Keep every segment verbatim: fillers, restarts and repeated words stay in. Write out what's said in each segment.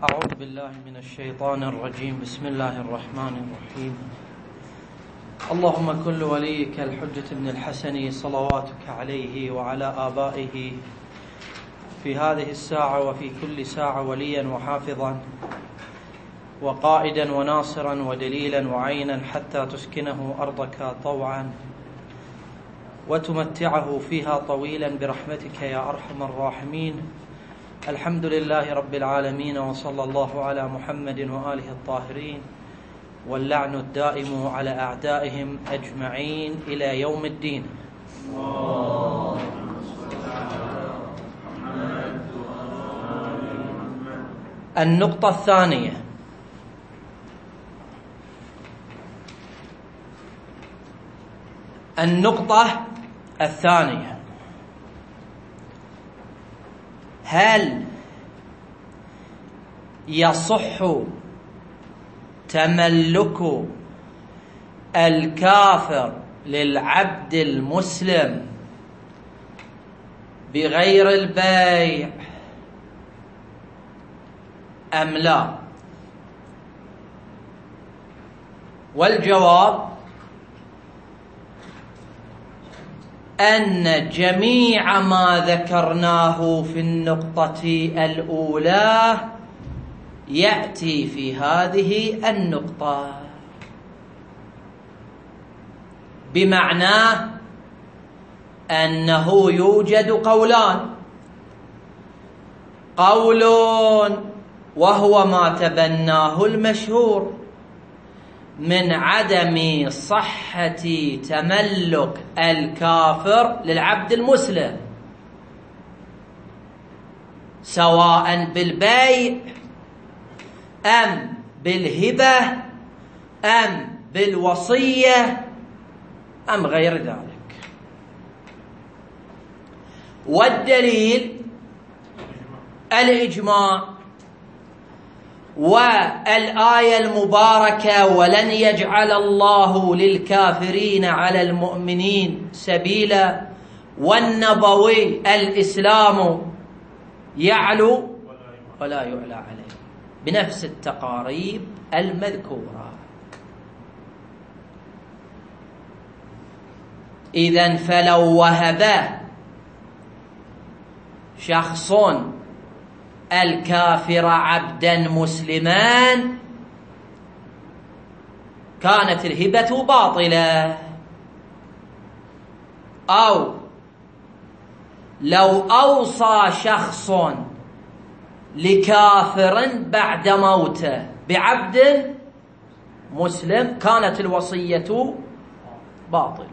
أعوذ بالله من الشيطان الرجيم. بسم الله الرحمن الرحيم. اللهم كل وليك الحجة بن الحسن صلواتك عليه وعلى آبائه في هذه الساعة وفي كل ساعة وليا وحافظا وقائدا وناصرا ودليلا وعينا حتى تسكنه أرضك طوعا وتمتعه فيها طويلا برحمتك يا أرحم الراحمين. الحمد لله رب العالمين، وصلى الله على محمد وآله الطاهرين، واللعن الدائم على أعدائهم أجمعين إلى يوم الدين. النقطة الثانية: النقطة الثانية هل يصح تملك الكافر للعبد المسلم بغير البيع أم لا؟ والجواب أن جميع ما ذكرناه في النقطة الأولى يأتي في هذه النقطة، بمعنى أنه يوجد قولان: قول وهو ما تبناه المشهور من عدم صحة تملك الكافر للعبد المسلم سواء بالبيع أم بالهبة أم بالوصية أم غير ذلك. والدليل الإجماع والآية المباركة: ولن يجعل الله للكافرين على المؤمنين سبيلا، والنبوي: الإسلام يعلو ولا يعلى عليه، بنفس التقاريب المذكورة. إذن فلو وهب شخص الكافر عبدا مسلما كانت الهبة باطلة، أو لو أوصى شخص لكافر بعد موته بعبد مسلم كانت الوصية باطلة.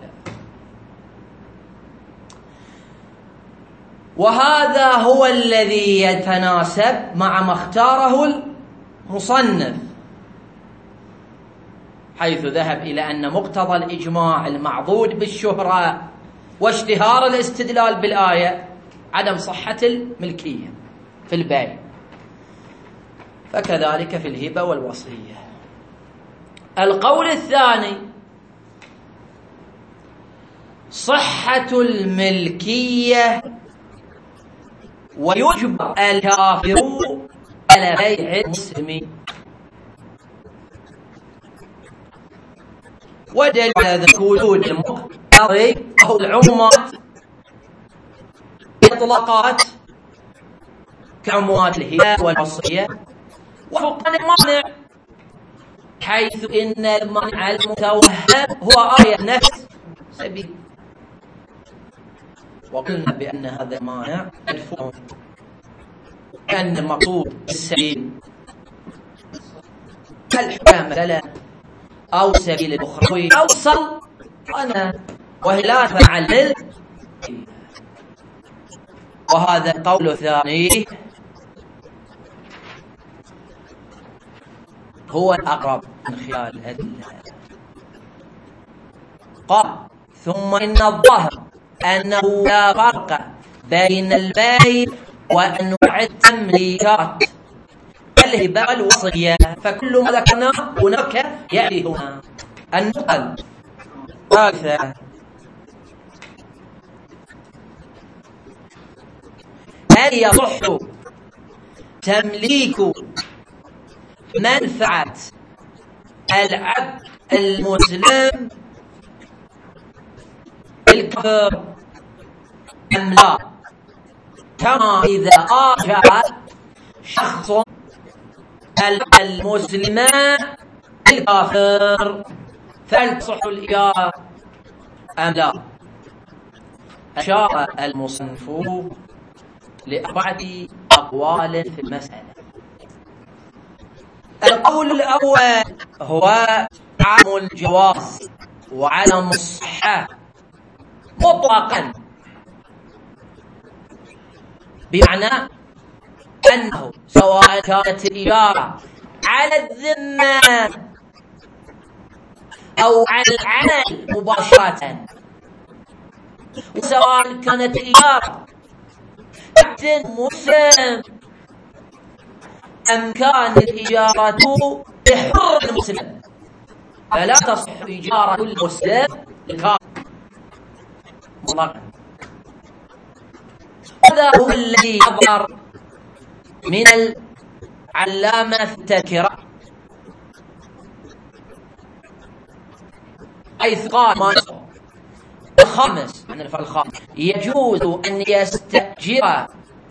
وهذا هو الذي يتناسب مع ما اختاره المصنف، حيث ذهب إلى أن مقتضى الإجماع المعضود بالشهرة واشتهار الاستدلال بالآية عدم صحة الملكية في البيع، فكذلك في الهبة والوصية. القول الثاني: صحة الملكية ويجبر الكافر على بيع المسلم. ودليل ذلك وجود المقتضي أو العمومات إطلاقات كعمومات الهبة والوصية، وفقا المانع، حيث إن المانع المتوهم هو آية نفس سبيل، وقلنا بأن هذا المانع مدفوع، أن المقصود السبيل كالحكام مثلا أو سبيل الأخروي أوصل أنا وهي لا تفعل. وهذا القول الثاني هو الأقرب من خلال الأدلة. قال: ثم إن الظاهر أنه لا فرق بين البيع وأنواع التمليكات الهبة والوصية، فكل ما ذكرناه هناك يأتي هنا. النقطة الثالثة: هل يصح تمليك منفعة العبد المسلم بالكفر أم لا؟ كما إذا آجر شخص المسلم بالكافر فلتصح الإجارة أم لا؟ أشار المصنف لأربعة أقوال في المسألة. القول الأول هو عدم الجواز وعدم الصحة مطلقا، بمعنى أنه سواء كانت الإجارة على الذمة أو على العمل مباشرة، وسواء كانت الإجارة عبد مسلم أم كانت الإجارة بحر المسلم، فلا تصح إجارة المسلم الكافر مطلقا. هذا هو الذي يظهر من العلامة في التذكرة، حيث قال ما الخامس من الخامس يجوز أن يستأجر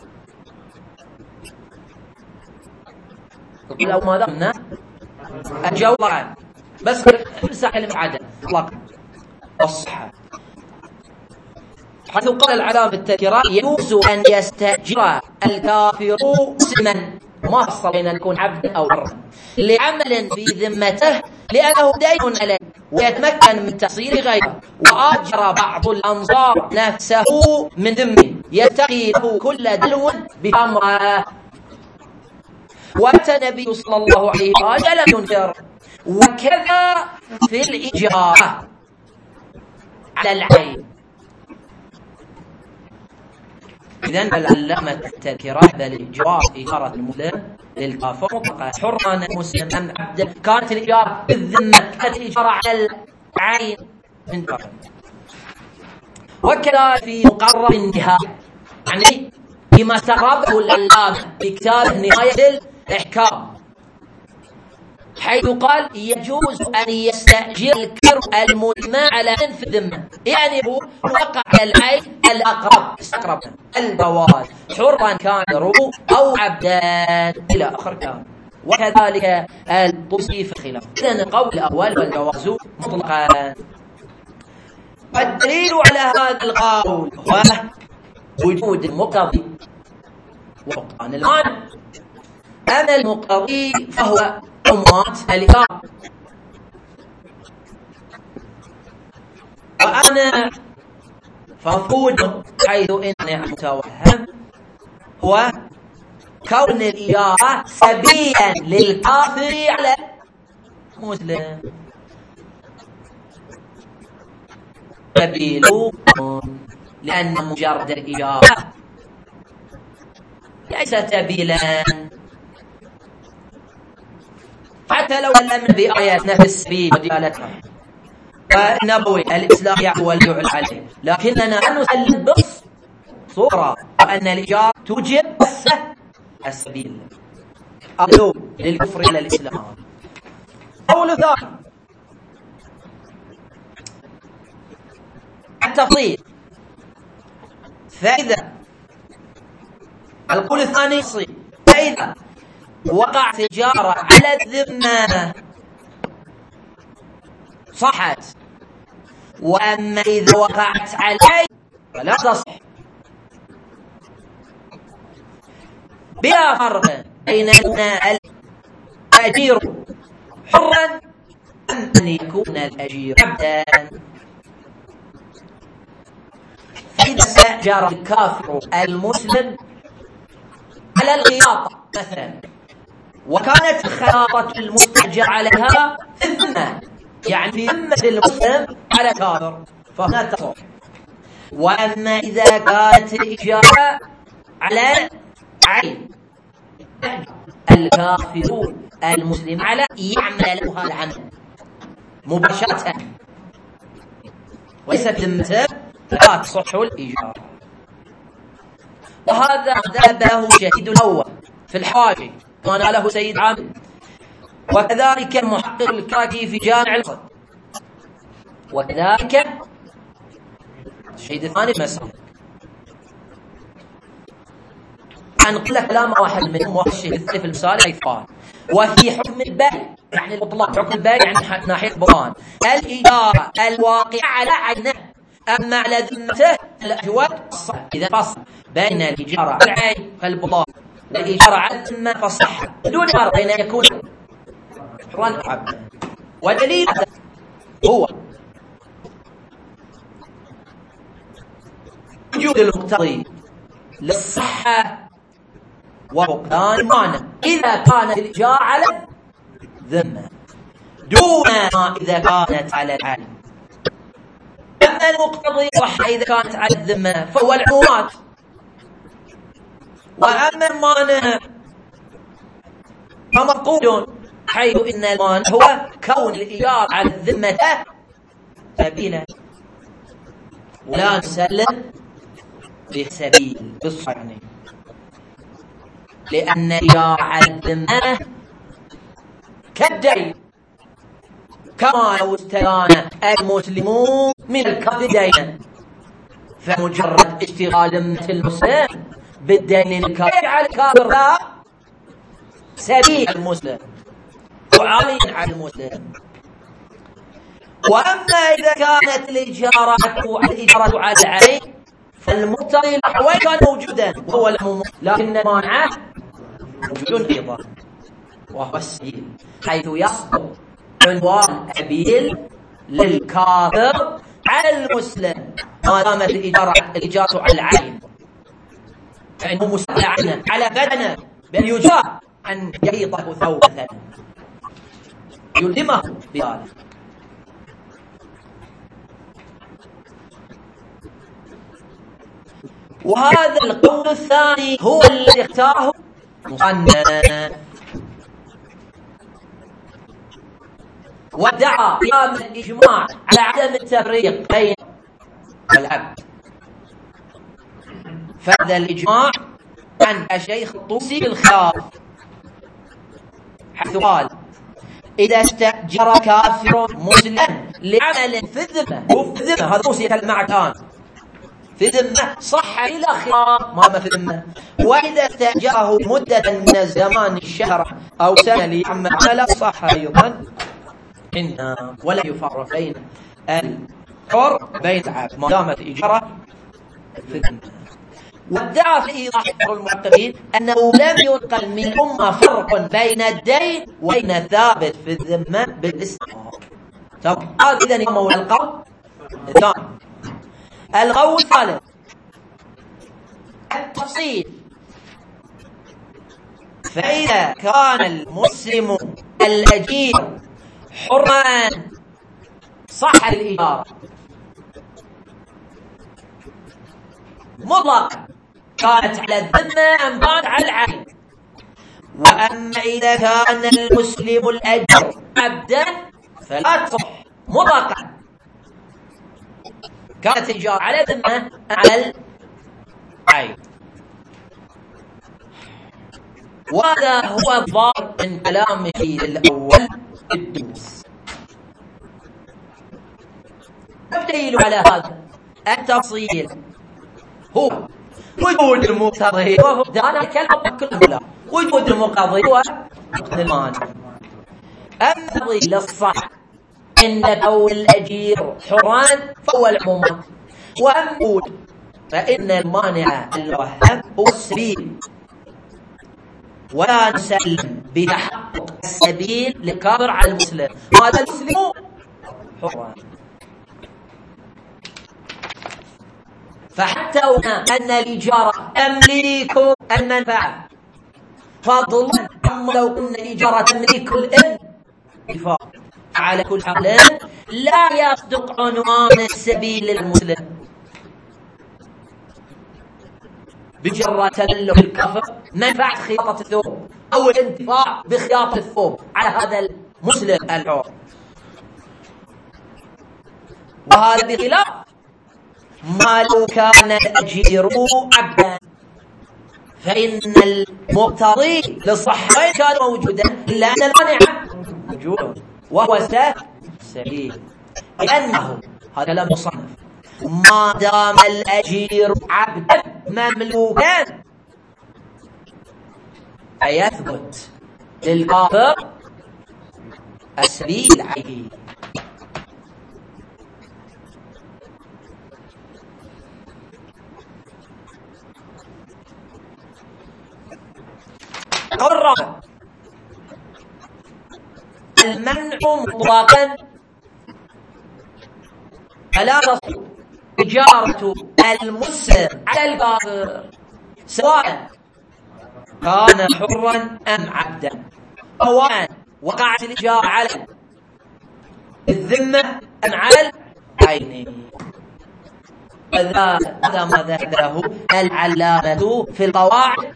لو ما ذكرنا الجواب بس امسح كلمة عدم مطلقا الصحة، حيث قال العلامة بالتذكرة يجوز أن يستأجر الكافر مسلما ما فصل بين أن يكون عبدا أو حرا لعمل في ذمته لأنه دين عليه ويتمكن من تحصيل غيره، وأجر بعض الأنصار نفسه من ذمه يتقي له كل دلو بأمره. وأتى النبي صلى الله عليه وسلم لم ينكر. وكذا في الإجارة على العين. إذن العلامة التذكرة بالإجارة إجارة المسلم للكافر مطلقة، حرا المسلم أم عبدا، كانت الإجارة بالذمة، كانت الإجارة على العين من كافر. وكذا في مقرر النهاية، يعني بما استقربه العلامة بكتاب نهاية الإحكام، حيث قال يجوز أن يستأجر الكر المسلم على أنف الذمة، يعني هو وقع العين الأقرب استقرب الجواز حرا كان أو عبدا إلى آخر كلام. وكذلك الطبسي في الخلاف. إذن القول الأول والجواز مطلقا. والدليل على هذا القول هو وجود المقتضي وفقدان المانع. أما المقتضي فهو أمات الإجارة، وأنا فمفروض حيث إني متوهم هو كون الإجارة سبيلا للكافر على المسلم، سبيل لأن مجرد الإجارة ليس سبيلا، حتى لو لم بآيات نفس السبيل ودلالتها فنبوي الإسلام يعول عليه، لكننا نسلم بصورة وأن الإجارة توجب بس السبيل أقلوب للكفر إلى الإسلام. قول ثاني التفضيل، فإذا القول الثاني يصير فإذا وقع تجارة على الذمة صحت، وأما إذا وقعت على العين فلا تصح. بلا فرق بين أن الأجير حرا أن يكون الأجير عبدا. فإذا استأجر الكافر المسلم على الخياطة مثلا، وكانت الخياطة المستأجر عليها في الذمة، يعني في ذمة المسلم على كافر، فهنا تصح. وأما إذا كانت الإجارة على عين الكافر المسلم على يعمل له هذا العمل مباشرة وليس ذمته، لا تصح الإجارة. وهذا ذهب له شهيد الأول في الحاجة كان له سيد عامر وكذلك المحقق الكاكي في جامع القصد، وكذلك الشهيد الثاني مسألة. أنقل لك كلام واحد منهم وهو الشهيد الثاني في المسائل أيضا. وفي حكم البيع يعني البطلان، حكم البيع يعني ناحية البطلان، الإجارة الواقعة على عينه أما على ذمته الأجود فصح. إذا فصل بين الإجارة على العين فالبطلان والإجارة على الذمة فصح دون فرق بين أن يكون حرا عبدا. والدليل هو وجود المقتضي للصحة وفقدان المانع إذا كانت الإجارة على الذمة دون ما إذا كانت على العين. أما المقتضي صح إذا كانت على الذمة فهو العمومات، وأما المانع فمفقود، حيث إن المانع هو كون الإيجار على الذمة سبيلا ولا نسلم بسبيل بالصحيح، لأن الإيجار على الذمة كالدين كما لو استدان المسلمون من الكافر دينا، فمجرد اشتغال ذمة المسلم بالدين الكافر على الكافر لا سبيل المسلم وعالي على المسلم. وأما إذا كانت الإجارة الإجارة على العين فالمقتضي الأحوال كان موجودا وهو العموم، لكن المانع موجود أيضا وهو السبيل، حيث يصدر عنوان سبيل للكافر على المسلم ما دامت الإجارة الإجارة على العين، فإنه مستعان على بدنه بأن يجار أن يحيطه ثوب مثلا يلزمه بذلك. وهذا القول الثاني هو الذي اختاره مصنف، ودعا قيام الإجماع على عدم التفريق بين العبد. فهذا الإجماع عن الشيخ الطوسي بالخلاف، حيث قال إذا استأجر كافر مسلم لعمل في الذمة، وفي الذمة هذا طوسي يتكلم معك الآن في ذمة صح إلى خلاف ما ما في ذمة. وإذا استأجره مدة من الزمان الشهر أو سنة ليعمل عملا صح أيضا إن ولا يفرق بين الحر بين العبد ما دامت إجارة في الذمة. وادعى في إيضاح المحققين أنه لم ينقل من الأمة فرق بين الدين وبين الثابت في الذمة بالاستحقاق. طب هذا إذن يوم القول الثاني. القول الثالث التفصيل، فإذا كان المسلم الأجير حرا صح الإجارة مطلقا كانت على الذمة أم كانت على العين. وأما إذا كان المسلم الأجير عبدا فلا تصح مطلقا كانت الإجارة على ذمة على العين. وهذا هو الظاهر من كلامه الأول الدروس. الدليل على هذا التفصيل هو وجود المقتضي وفقدان الكلام كله. وجود المقتضي هو فقد المانع. أما للصح إن كون الأجير حران فهو العمومات، وأما فإن المانع الوهم هو السبيل، ولا نسلم بتحقق السبيل للكافر على المسلم هذا المسلم حران. فحتى أن الإجارة تملك المنفعة فضلا عما لو أن الإجارة تملك الانتفاع، على كل حال لا يصدق عنوان السبيل للمسلم بجرة تملك الكفر منفعة خياطة الثوب أو الانتفاع بخياطة الثوب على هذا المسلم الحر. وهذا بخلاف ما لو كان الأجير عبدا، فإن المقتضي للصحة كان موجودا إلا أن المانع موجود وهو سبيل، لأنه هذا لم يصنف ما دام الأجير عبدا مملوكا فيثبت للكافر السبيل عليه. القول الرابع المنع مطلقا، فلا تصح إجارة المسلم على الكافر سواء كان حرا أم عبدا، سواء وقعت الإجارة على الذمة أم على العين. هذا ما ذكره العلامة في القواعد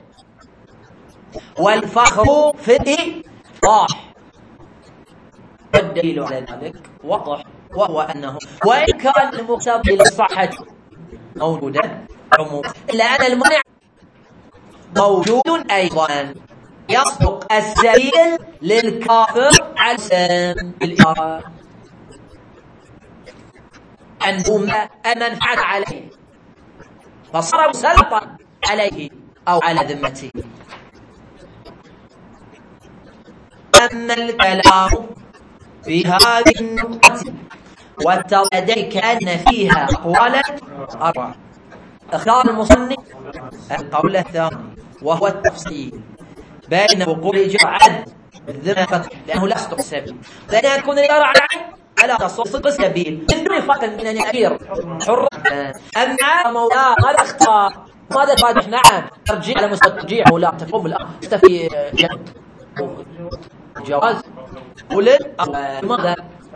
والفخر في الإيضاح، والدليل على ذلك واضح، وهو أنه وإن كان المقتضي للصحة موجودا عموما إلا أن المانع موجود أيضا. يصدق السبيل للكافر على سبيل الإجارة أنه منفعة عليه فصار مسلطا عليه أو على ذمته. أما الكلام في هذه النقطة والتردد كأن فيها أقوالا أربعة، اختار المصنف القول الثاني وهو التفصيل بين وقوع الإجارة على الذمة فقط، لأنه لا يصدق السبيل، لأن أن تكون الإجارة على العين ألا تصدق السبيل من دون فرق بين أن يكون حر أما مولاه. ماذا اختار؟ ماذا فادح؟ نعم ترجيع على مستوى الترجيع ولا تفهم لا تستفي جواز ولد ماذا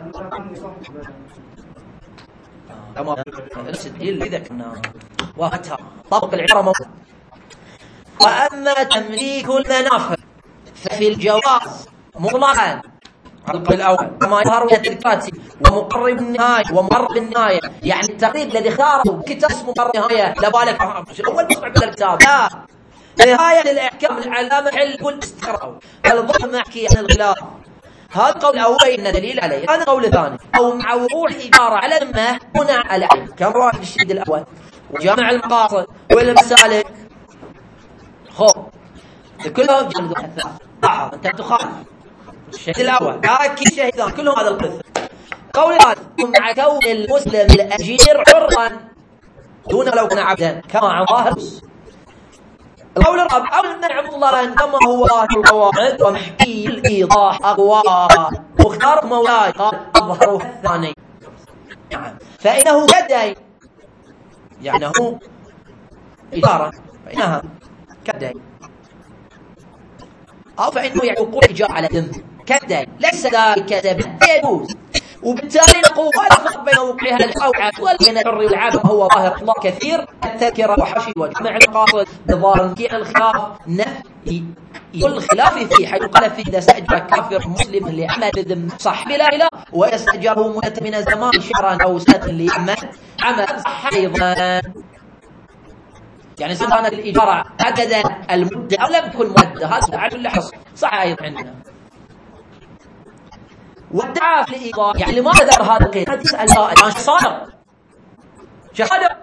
تمام نفس الدليل إذا كنا وقتها طبق العبارة موجود. وأما تمليك المنافع ففي الجواز مطلقا القول الأول كما يظهر من التذكيرات ومقرب النهاية ومقرب النهاية، يعني التقريب الذي اختاره كتاب اسمه مقرب النهاية لا بالك أول مصنع من الكتاب لا نهاية للإحكام العلامة حل كل استقرأه الضم محكي عن الخلاف. هذا قول الأول إن دليل عليه. هذا قول ثاني أو مع وقوع الإجارة على المه هنا على العين كما رأى الشهيد الأول وجامع المقاصد والمسالك خب كلهم جلدوا الثالث لاحظ أنت تخالف الشهيد الأول لكن الشهيدان كلهم هذا القصة. قول الثالث مع كون المسلم الأجير حرا دون لو كان عبدا كما عن ظاهر. القول الرابع أو المنع مطلقا كما هو القواعد ومحكي الإيضاح أقوى واختار مولاي قال أظهره الثاني يعني فإنه كدين يعني هو إجارة فإنها كدين أو فإنه يعقول إجارة على ذنب كدين ليس ذلك ذنب يجوز. وبالتالي نقول ولا فرق بين وقعها الأوعى وبين الحر والعبد هو ظاهر الله كثير التذكرة وحشي وجمع المقاصد بظاهر كي الخلاف نفي الخلاف فيه حيث قال فيه إذا استأجر كافر مسلم لعمل ذم صح بلا إله ويستأجره مدة من الزمان شهرا أو سنة ليعمل عمل صح أيضا، يعني إذا كانت الإجارة عدد المدة أو لم تكن مدة هذا على كل حصر صح أيضا عندنا. والدعاء في الإيضاح يعني لماذا ذكر هذا القيد؟ تسأل الآن صادق شهادة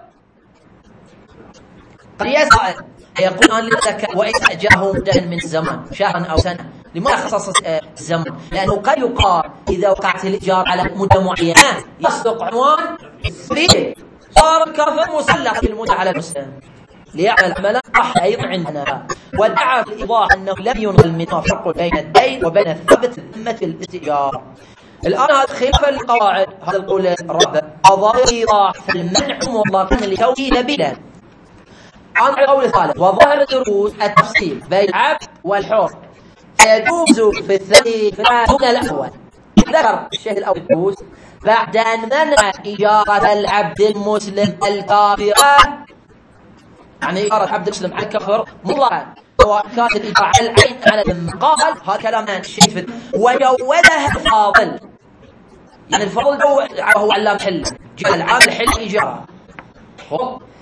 قد يسأل يقول أن لذلك وإن أجاه مدة من زمن شهرا أو سنة لماذا خصص الزمن؟ لأنه قد يقال إذا وقعت الإجارة على مدة معينة يصدق عنوان سبيل صار الكافر مسلح في المدة على المسلم ليعمل عملا صح أيضا عندنا. والدعاء في الإيضاح أنه لم ينقل منه فرق بين الدين وبين الثبت ذمة الإتجار. الآن هذا خلاف القواعد هذا القول الرابع وظاهر الإيضاح في المنع مطلقا لتوكيل بلا. عن القول الثالث وظاهر الدروس التفصيل بين العبد والحر فيجوز في الثاني دون الأول. ذكر الشيخ الأول الدروس بعد أن منع إجارة العبد المسلم الكافرة يعني إجارة عبد المسلم على الكفر مطلقا سواء كانت الإجارة على العين على المقال هذا كلام الشيخ وجوزها الفاضل يعني الفاضل هو علام حل جاء العامل حل إجارة.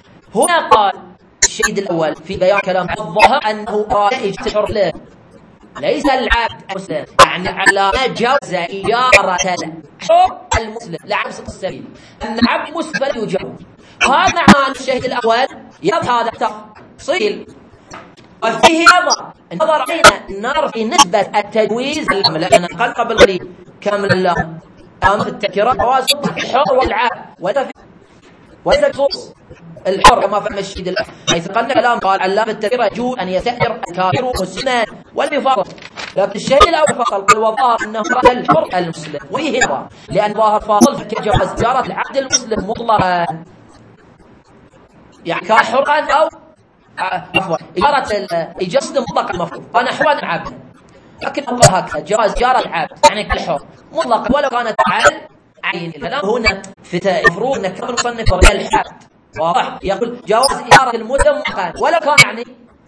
هنا قال الشهيد الأول في بيان كلام الظاهر أنه رأى إجارة له ليس العبد المسلم، يعني علامة جوز إجارة الحر المسلم لعبس السبيل، أن عبد مسلم يجوز. وهذا معنى الشهيد الأول يظهر هذا التفصيل. وفيه نظر النظر أين النظر في نسبة التجويز، لأن قال قبل قليل كامل الله قام في التذكيرات جواز الحر والعبد، وليس بخصوص الحر كما فهم الشهيد الأول، حيث قال كلام قال علام التذكير يجوز أن يستأجر الكافر مسلما ولم يفرق. لكن الشهيد الأول فصل قال وظهر أنه رأى الحر المسلم، وهي نظر لأن ظاهر فاصل في جواز إجارة العبد المسلم مطلقا، يعني كان حرا أو عفوا إجارة إجازة مطلقة المفروض أنا حرا عبد، لكن قال هكذا جواز إجارة العبد يعني كالحر مطلقا ولو كانت عن عين. الكلام هنا في المفروض أن كتاب المصنف رجال العبد واضح، يقول جواز إجارة المسلم مطلقا ولو كان يعني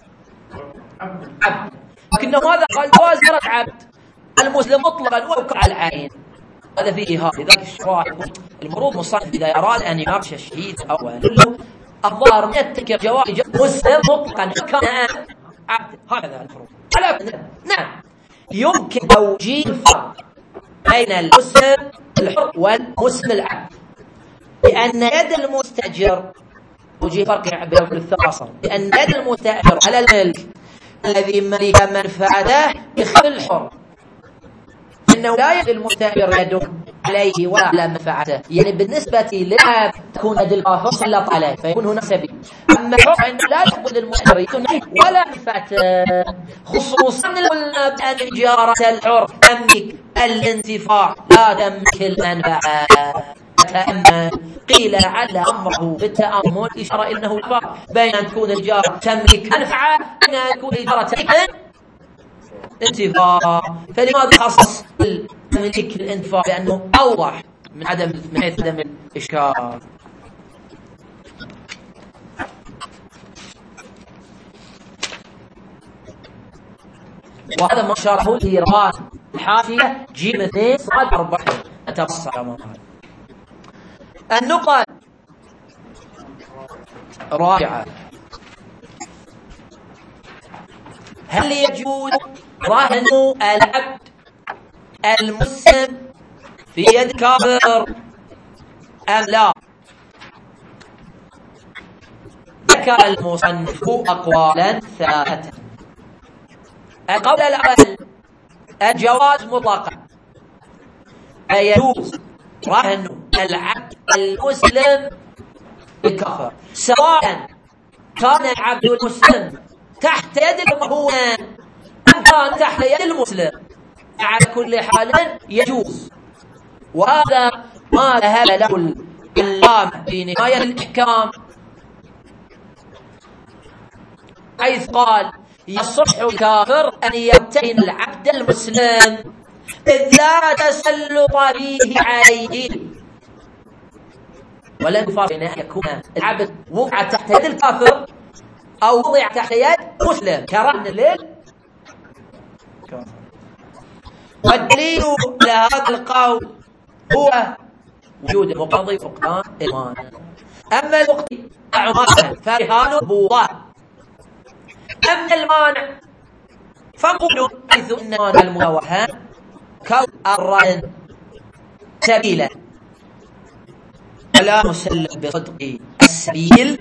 عبد، لكنه ماذا قال جواز إجارة عبد المسلم مطلقا ولو كان على العين. هذا فيه هذا لذلك الشراح المفروض مصنف إذا أراد أن يناقش الشهيد أولا الظاهر من يتكر جواز مسلم مطلقا كان عبد، هكذا المفروض. نعم يمكن توجيه الفرق بين المسلم الحر والمسلم العبد، لأن يد المستأجر توجيه فرق بين الثلاثة، لأن يد المستأجر على الملك الذي ملك منفعته بخلاف الحر، إنه لا يد المستأجر يده عليه ولا على منفعته، يعني بالنسبة للعبد تكون يد الكافر سلط عليه فيكون هنا سبيل. أما الحر فإنه لا يقبل المستأجر يكون ولا منفعته، خصوصا قلنا بأن إجارة الحر تملك الانتفاع لا تملك المنفعة. تأمل قيل لعل أمره بالتأمل إشارة إنه الفرق بين أن تكون الإجارة تملك منفعة وبين أن تكون الإجارة تملك انتفاع. فلماذا خصص الملك الانتفاع؟ لأنه أوضح من عدم من حيث عدم الإشكال. وهذا ما شرحه الإيران الحاشية جيم اثنين صاد أربعة أتبصر أمام هذا. النقط رابعة، هل يجوز رهن العبد المسلم في يد كافر أم لا؟ ذكر المصنف أقوالا ثلاثة. القول الأول الجواز مطلقا، فيجوز رهن العبد المسلم بالكافر سواء كان العبد المسلم تحت يد المرهون أم كان تحت يد المسلم، على كل حال يجوز. وهذا ما ذهب له العلامة في نهاية الإحكام، حيث قال يصح الكافر أن يبتهن العبد المسلم إذ لا تسلط فيه عليه، ولم يفرق بين أن يكون العبد وضع تحت يد الكافر أو وضع تحت يد مسلم كرهن الليل. والدليل لهذا القول هو وجود المقتضي فقدان المانع. أما المقتضي عمانا فرهان بوضع، أما المانع فنقول حيث أن مانع المواهان كون الرهن سبيلا ولا مسلم بصدق السبيل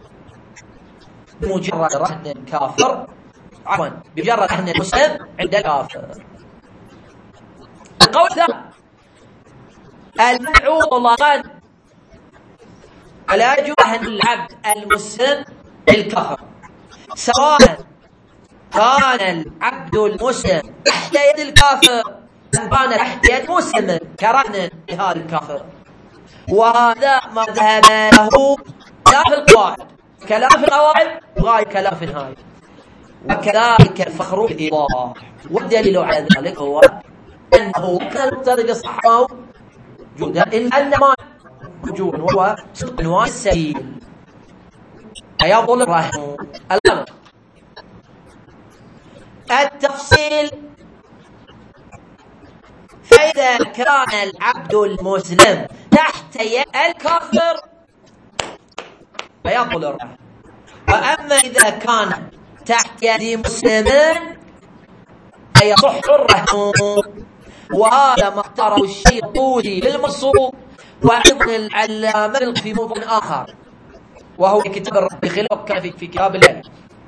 بمجرد رهن الكافر عفوا بمجرد رهن المسلم عند الكافر. القول الثاني المنع مطلقا ولا يجوز رهن العبد المسلم بالكفر سواء كان العبد المسلم تحت يد الكافر أم كان تحت يد مسلم كرهن لهذا الكافر. وهذا ما ذهب له لا في القواعد كلام في القواعد وغاية كلام في النهاية، وكذلك الفخر بالإيضاح. والدليل على ذلك هو أنه كان المقتضي بصحة جودا إلا أن ما وجود وهو صدق والسبيل أيضل الرهن. الأمر التفصيل، فإذا كان العبد المسلم تحت يد الكافر فيضل الرهن، وأما إذا كان تحت يد مسلم يصح الرهن. وهذا ما اختاره الشيخ الطوسي في المنصور، وأيضا العلامة في موضوع آخر وهو كتاب الرب خلاف كان في كتاب الله.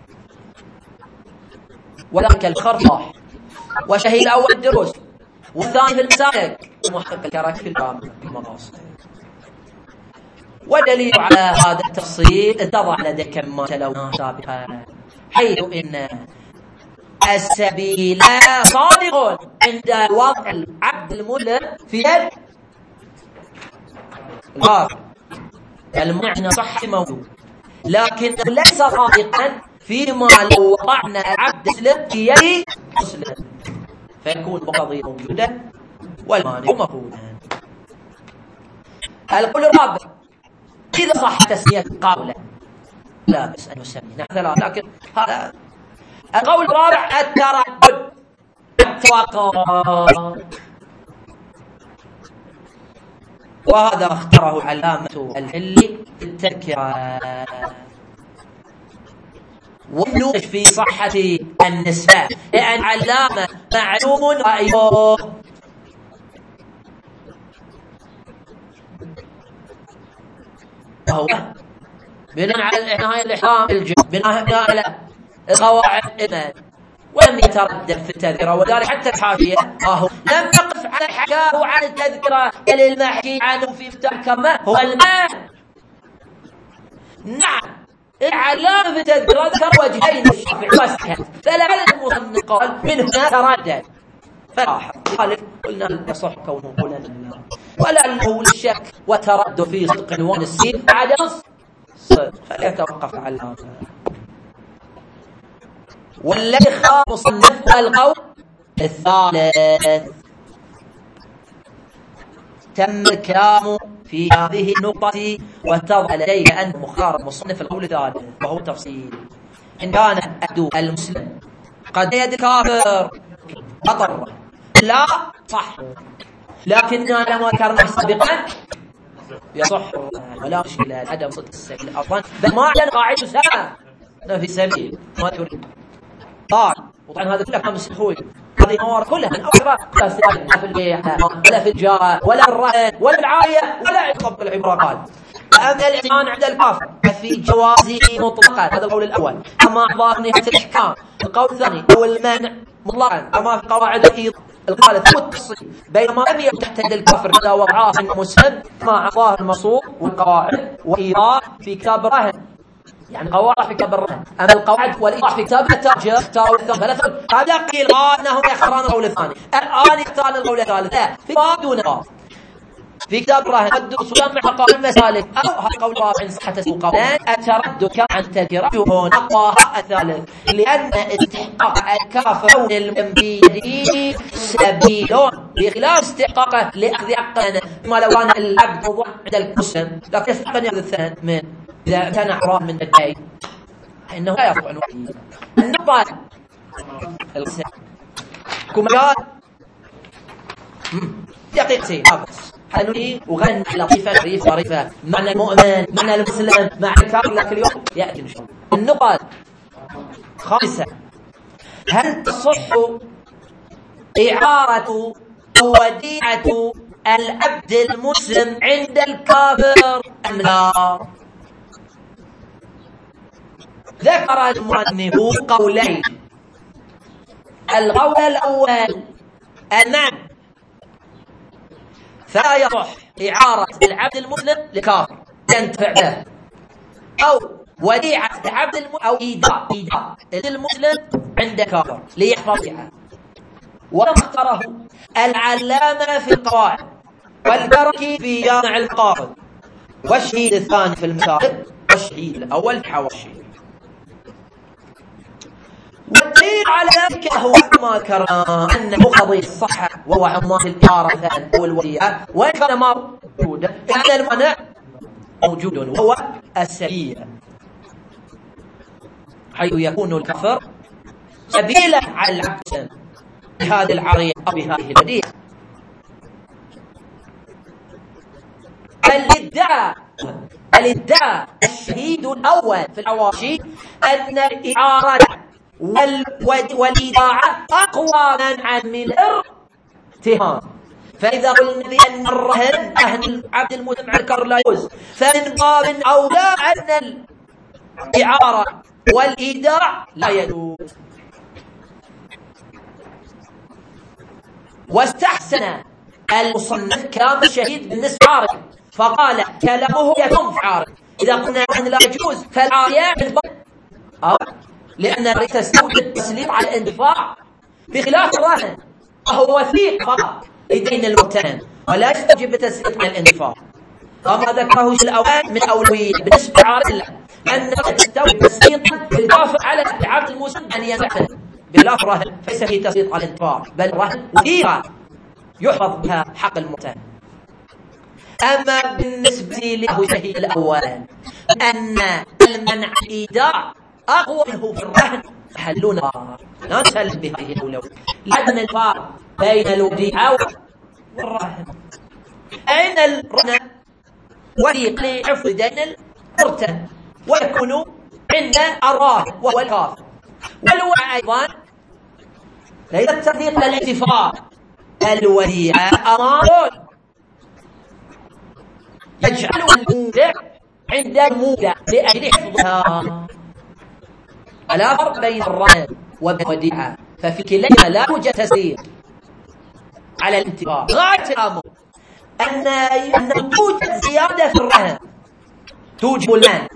وذلك الخرطاح وشهيد أول الدروس والثاني في المسالك ومحقق الكراك في الباب المقاصد. ودليل على هذا التفصيل اتضح لديك ما تلونا سابقا، حيث إن السبيل صادق عند وضع العبد المسلم في يد الغار، المعنى صح موجود، لكن ليس صادقا فيما لو وضعنا العبد المسلم في يد مسلم، فيكون مقتضي موجودا والمانع مفهوما. القول الرابع إذا صح تسمية قولا لا بس أن نسمي نحن، لكن هذا القول الرابع التردد التوقع، وهذا اختاره علامة الحلي في التذكرة. ونوش في صحة النسبة لأن علامة معلوم رأيه هو بناء على نهاية الإحرام الجن، بناء على القواعد الإيمان، ولم يتردد في التذكرة. وذلك حتى الحاشية أهو لم يقف على حكاه عن التذكرة المحكي عنه في متحكمة هو المال. نعم العلامة في التذكرة ذكر وجهين الشافعي وسكت، فلعل المصنف قال من هنا تردد فراح قال قلنا يصح كونه قولا لله، ولعله للشك وتردد في صدق ونسيب بعد صدق، فليتوقف على العلامة. والذي خاف مصنف القول الثالث تم الكلام في هذه النقطة، واتضح لدي أن مختار مصنف القول الثالث وهو تفصيل. إن كان أدو المسلم قد يد كافر أضر لا صح، لكننا لما ذكرنا سابقا يصح ولا مشكلة عدم صدق السبيل أصلا، بل ما عندنا قاعدة سنة في سبيل ما تريد قال. وطبعا هذا كله كان مسحوي، هذه الموارد كلها من أخرى لا في البيع ولا في الجارة ولا الرهن ولا العاية ولا يطبق العبرة. قال أما الإيمان عند الكافر في جوازه مطلقا، هذا القول الأول. أما أحضار نهاية الإحكام القول الثاني هو المنع مطلقا، كما في قواعد الإيض القول التفصيل. بينما لم يتحدد الكافر إذا وضعاه المسلم مع ظاهر المصروف والقواعد وإيضاح في كتاب الرهن، يعني قواعد في كتاب الرهن. أما القواعد والإيضاح في كتاب التاجر اختاروا الثالث، هذا قيل أنهم يختارون القول الثاني، الآن يختارون القول الثالث. لا في باب دون باب في كتاب الرهن الدرس وجمع حقائق المسالك أو هالقول الرابع صحة القولان التردد كما عن تذكرة نقاها الثالث، لأن استحقاق الكافر كون المبيدين سبيل بخلاف استحقاقه لأخذ حقنا، ما لو كان العبد وضع عند المسلم لكن يستحق أن يأخذ الثاني من إذا كان حرام من الدين إنه لا يصح عنه. النقطة كمجال دقيقتين أبس حلوين وغنى لطيفة شريفة ظريفة معنى المؤمن معنى المسلم معنى الكافر، لكن اليوم يأتي إن شاء الله. النقطة خامسة، هل تصح إعارة وديعة العبد المسلم عند الكافر أم لا؟ ذكر المؤلف قولين. القول الأول النعم، فلا يصح إعارة العبد المسلم لكافر ينتفع به، أو وديعة العبد المسلم أو إيداع إيداع المسلم عند كافر ليحفظ بها. ولم اختاره العلامة في القواعد والبركي في جامع القاصد، والشهيد الثاني في المسائل، والشهيد الأول في حواشي. والدليل على ذلك هو ما ذكرنا أنه قضية الصحة وهو عمان الإعارة أو الوديعة، وإن كان موجودا يعني المنع موجود وهو السبيل، حيث يكون الكفر سبيلا على العبد بهذه العرية أو بهذه الوديعة. الادعاء الادعاء الشهيد الأول في الحواشي أن الإعارة والإيداع أقوى منعا من الارتهان. فإذا قلنا بأن الرهن رهن عبد المسلم عكر لا يجوز، فمن باب أولى أن الإعارة والإيداع لا يجوز. واستحسن المصنف كلام الشهيد بالنسبة لعارض، فقال كلامه يكون في عارض. إذا قلنا أن لا يجوز فالعارية أو لأن تستوجب التسليم على الاندفاع بخلاف الرهن وهو وثيق فقط لدين المرتهن ولا يستوجب التسليم على الاندفاع. وما ذكره الأوان من أولوية بالنسبة لعارض أن تستوجب تسليطا بالدافع على العبد المسلم أن ينفذ بخلاف الرهن فليس فيه تسليط على الاندفاع، بل الرهن وثيقة يحفظ بها حق المرتهن. أما بالنسبة للشهيد الأول أن المنع الإيداع أقوى منه في الرهن، حلونا لا نسلم بهذه الأولوية. لأن الفارق بين الوديعة والرهن أين الرهن وثيق لحفظ دين المرتهن ويكون عند الراهن وهو الكافر، والوديعة أيضا ليس التصديق للاتفاق. الوديعة أمر يجعل المودع عند المودع لأجل حفظها. لا فرق بين الرهن والوديعة، ففي كليهما لا يوجد تسديد على الانتفاع. غاية الأمر أن أن توجد زيادة في الرهن توجب المال،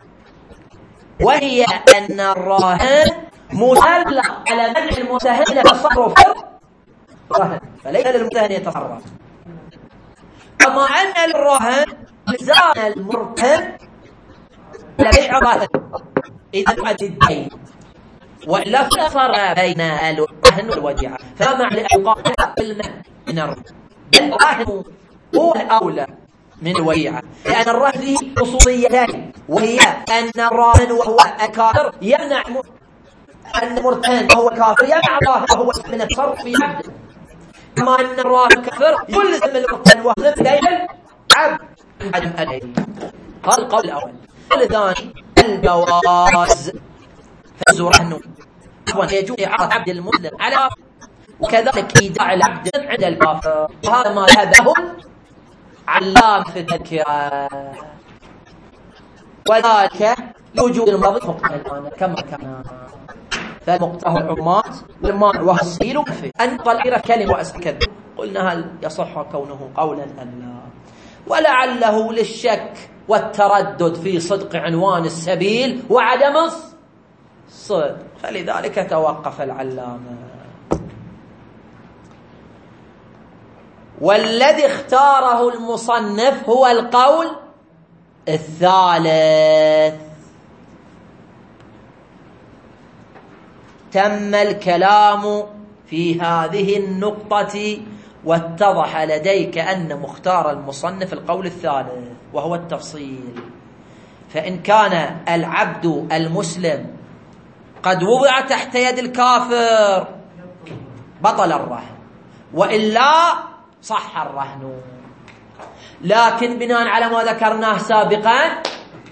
وهي أن الراهن مسلط على منع المرتهن يتصرف في الرهن، فليس للمرتهن يتصرف. كما أن الراهن زان المرتهن لبيع الرهن إذا يؤدي الدين، وإلا فلا فرق بين الرهن والوديعة، فما معنى القاعدة بالمنع من الرهن؟ الرهن هو الأولى من الوديعة، لأن الرهن فيه خصوصيتين، وهي أن الراهن وهو الكافر يمنع أن المرتهن وهو كافر يمنع الراهن وهو من التصرف في عبده، كما أن الراهن كافر يلزم المرتهن وهو دين عبد عدم أدعي. هذا القول الأول. الثاني الجواز، فيجوز رهن يجوز إعارة عبد المسلم على وكذلك إيداع العبد عند الكافر، وهذا ما ذهبه علام في التذكرة، وذلك لوجود الماضي مقتضى الآن كما كان. فالمقتضى العمات والمانع وهو السبيل وكفي. أنقل الأخيرة كلمة وأسكت، قلنا هل يصح كونه قولا أم لا، ولعله للشك والتردد في صدق عنوان السبيل وعدم الصدق، فلذلك توقف العلامة. والذي اختاره المصنف هو القول الثالث. تم الكلام في هذه النقطة واتضح لديك أن مختار المصنف القول الثالث وهو التفصيل. فإن كان العبد المسلم قد وضع تحت يد الكافر بطل الرهن، وإلا صح الرهن، لكن بناء على ما ذكرناه سابقا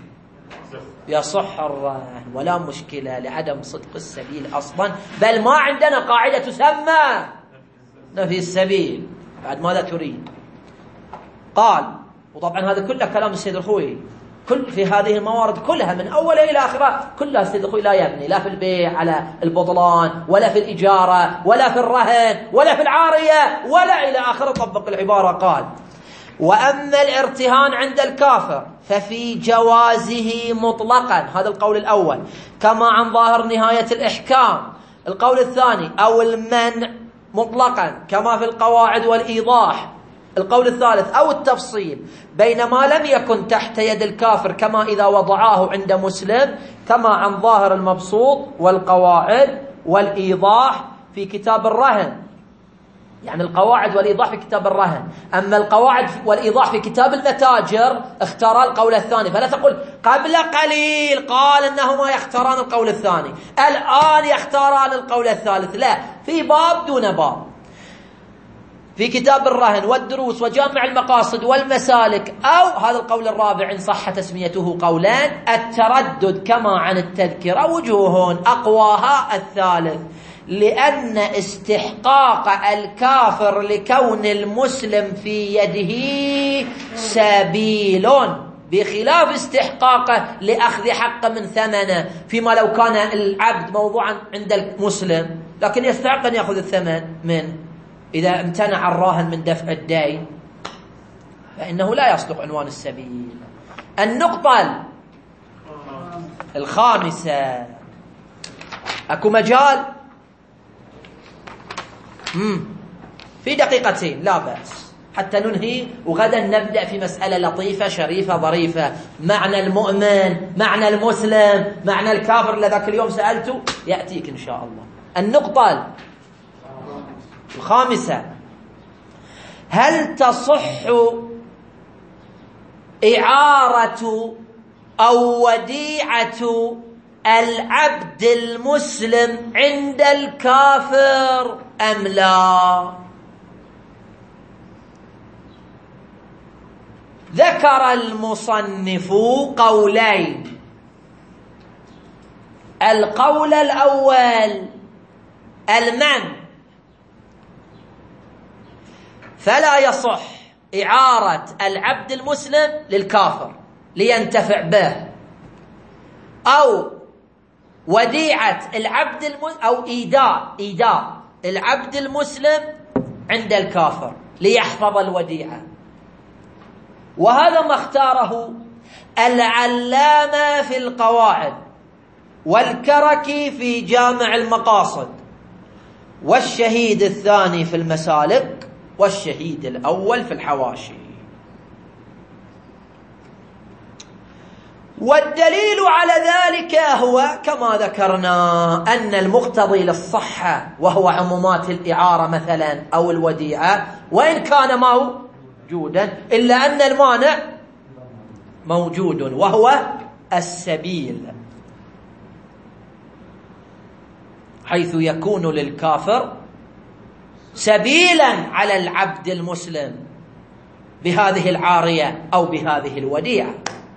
يصح الرهن ولا مشكلة لعدم صدق السبيل أصلا، بل ما عندنا قاعدة تسمى نفي السبيل. بعد ماذا تريد؟ قال، وطبعا هذا كله كلام السيد الخوئي، كل في هذه الموارد كلها من أولها إلى آخرها كلها السيد الخوئي لا يبني لا في البيع على البطلان ولا في الإجارة ولا في الرهن ولا في العارية ولا إلى آخره. طبق العبارة قال: وأما الارتهان عند الكافر ففي جوازه مطلقا، هذا القول الأول، كما عن ظاهر نهاية الإحكام. القول الثاني أو المنع مطلقا كما في القواعد والإيضاح. القول الثالث أو التفصيل بينما لم يكن تحت يد الكافر كما إذا وضعاه عند مسلم، كما عن ظاهر المبسوط والقواعد والإيضاح في كتاب الرهن. يعني القواعد والإيضاح في كتاب الرهن، أما القواعد والإيضاح في كتاب المتاجر اختار القول الثاني. فلا تقول قبل قليل قال أنهما يختاران القول الثاني الآن يختاران القول الثالث، لا، في باب دون باب. في كتاب الرهن والدروس وجامع المقاصد والمسالك، أو هذا القول الرابع إن صح تسميته قولان التردد كما عن التذكرة وجوه أقواها الثالث، لأن استحقاق الكافر لكون المسلم في يده سبيل، بخلاف استحقاقه لأخذ حقه من ثمنه، فيما لو كان العبد موضوعا عند المسلم لكن يستحق أن يأخذ الثمن منه، إذا امتنع الراهن من دفع الدين فإنه لا يصدق عنوان السبيل. النقطة الخامسة، أكو مجال مم. في دقيقتين لا بأس حتى ننهي، وغدا نبدأ في مسألة لطيفة شريفة ظريفة، معنى المؤمن، معنى المسلم، معنى الكافر اللي ذاك اليوم سألته يأتيك إن شاء الله. النقطة الخامسة، هل تصح إعارة أو وديعة العبد المسلم عند الكافر أم لا؟ ذكر المصنف قولين. القول الأول المنع، فلا يصح إعارة العبد المسلم للكافر لينتفع به، أو وديعة العبد المسلم، أو إيداع إيداع العبد المسلم عند الكافر ليحفظ الوديعة. وهذا ما اختاره العلامة في القواعد، والكركي في جامع المقاصد، والشهيد الثاني في المسالك، والشهيد الأول في الحواشي. والدليل على ذلك هو كما ذكرنا أن المقتضي للصحة وهو عمومات الإعارة مثلا أو الوديعة، وإن كان موجودا إلا أن المانع موجود وهو السبيل، حيث يكون للكافر سبيلا على العبد المسلم بهذه العارية أو بهذه الوديعة.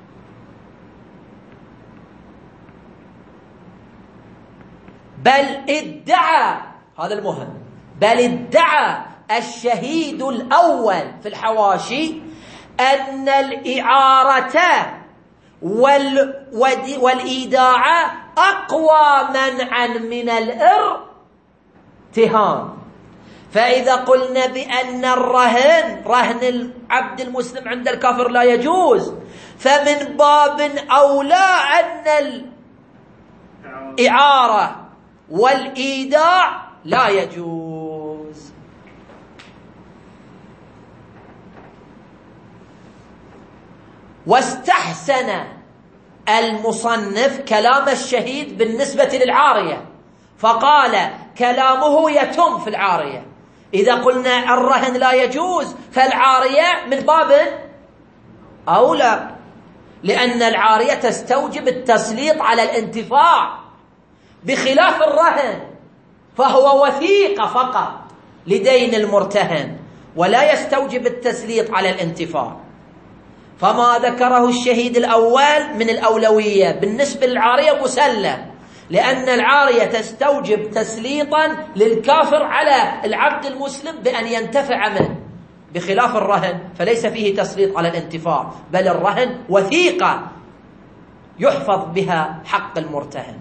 بل ادعى، هذا المهم، بل ادعى الشهيد الأول في الحواشي أن الإعارة والإيداع أقوى منعا من الارتهان. فإذا قلنا بأن الرهن رهن العبد المسلم عند الكافر لا يجوز، فمن باب أولى أن الإعارة والإيداع لا يجوز. واستحسن المصنف كلام الشهيد بالنسبة للعارية، فقال كلامه يتم في العارية. إذا قلنا الرهن لا يجوز فالعارية من باب أولى، لأن العارية تستوجب التسليط على الانتفاع، بخلاف الرهن فهو وثيقة فقط لدين المرتهن ولا يستوجب التسليط على الانتفاع. فما ذكره الشهيد الأول من الأولوية بالنسبة للعارية مسلم، لأن العارية تستوجب تسليطا للكافر على العبد المسلم بأن ينتفع منه، بخلاف الرهن فليس فيه تسليط على الانتفاع، بل الرهن وثيقة يحفظ بها حق المرتهن.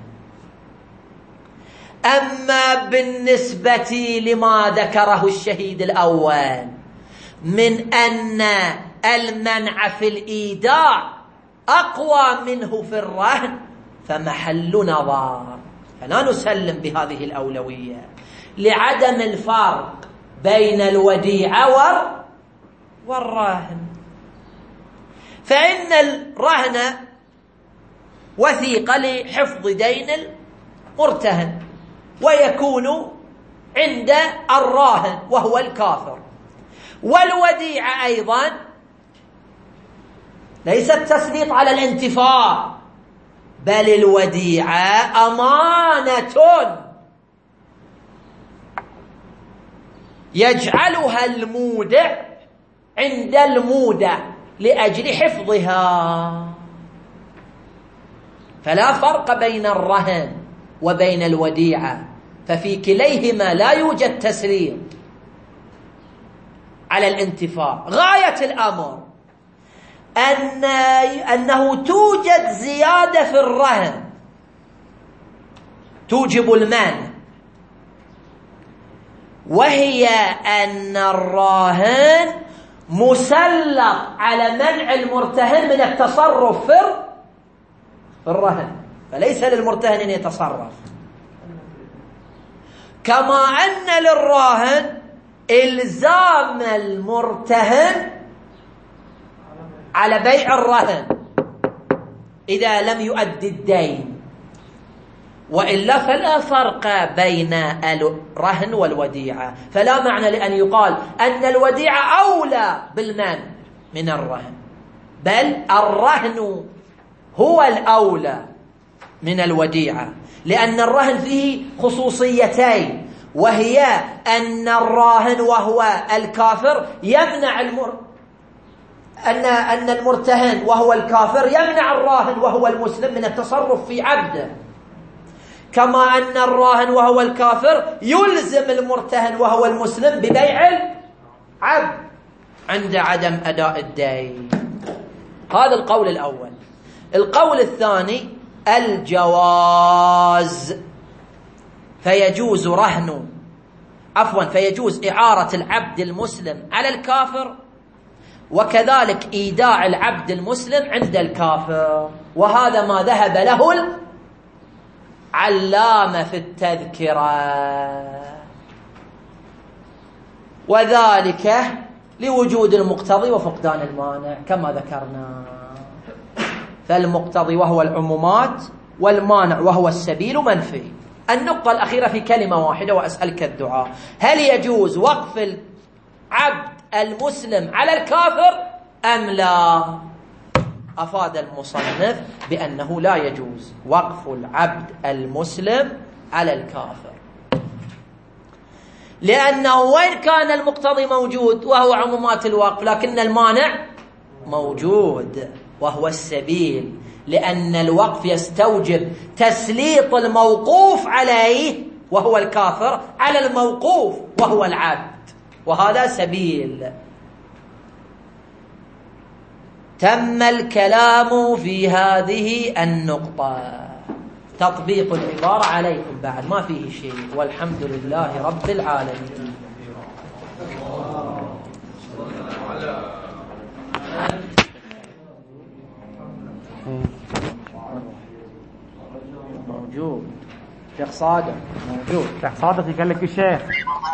أما بالنسبة لما ذكره الشهيد الأول من أن المنع في الإيداع أقوى منه في الرهن فمحل نظر، فلا نسلم بهذه الأولوية لعدم الفرق بين الوديعة والرهن. فإن الرهن وثيقة لحفظ دين المرتهن ويكون عند الراهن وهو الكافر، والوديعة أيضا ليست تسليط على الانتفاع، بل الوديعة أمانة يجعلها المودع عند المودع لأجل حفظها. فلا فرق بين الرهن وبين الوديعة، ففي كليهما لا يوجد تسليط على الانتفاع. غاية الأمر أن أنه توجد زيادة في الرهن توجب المانع، وهي أن الراهن مسلط على منع المرتهن من التصرف في الرهن، فليس للمرتهن أن يتصرف. كما أن للراهن إلزام المرتهن على بيع الرهن إذا لم يؤدي الدين، وإلا فلا فرق بين الرهن والوديعة. فلا معنى لأن يقال أن الوديعة أولى بالمنع من الرهن، بل الرهن هو الأولى من الوديعة، لأن الرهن فيه خصوصيتين، وهي أن الراهن وهو الكافر يمنع المر أن أن المرتهن وهو الكافر يمنع الراهن وهو المسلم من التصرف في عبده، كما أن الراهن وهو الكافر يلزم المرتهن وهو المسلم ببيع العبد عند عدم أداء الدين. هذا القول الأول. القول الثاني الجواز، فيجوز رهن عفوا فيجوز إعارة العبد المسلم على الكافر، وكذلك إيداع العبد المسلم عند الكافر، وهذا ما ذهب له العلامة في التذكرة، وذلك لوجود المقتضي وفقدان المانع كما ذكرنا. فالمقتضي وهو العمومات، والمانع وهو السبيل منفي. النقطة الأخيرة في كلمة واحدة وأسألك الدعاء: هل يجوز وقف العبد المسلم على الكافر أم لا؟ أفاد المصنف بأنه لا يجوز وقف العبد المسلم على الكافر، لأنه وإن كان المقتضي موجود وهو عمومات الوقف، لكن المانع موجود وهو السبيل، لأن الوقف يستوجب تسليط الموقوف عليه وهو الكافر على الموقوف وهو العبد، وهذا سبيل. تم الكلام في هذه النقطة. تطبيق العبارة عليكم بعد ما فيه شيء، والحمد لله رب العالمين. موجود شيخ صادق، موجود شيخ صادق يقول لك الشيخ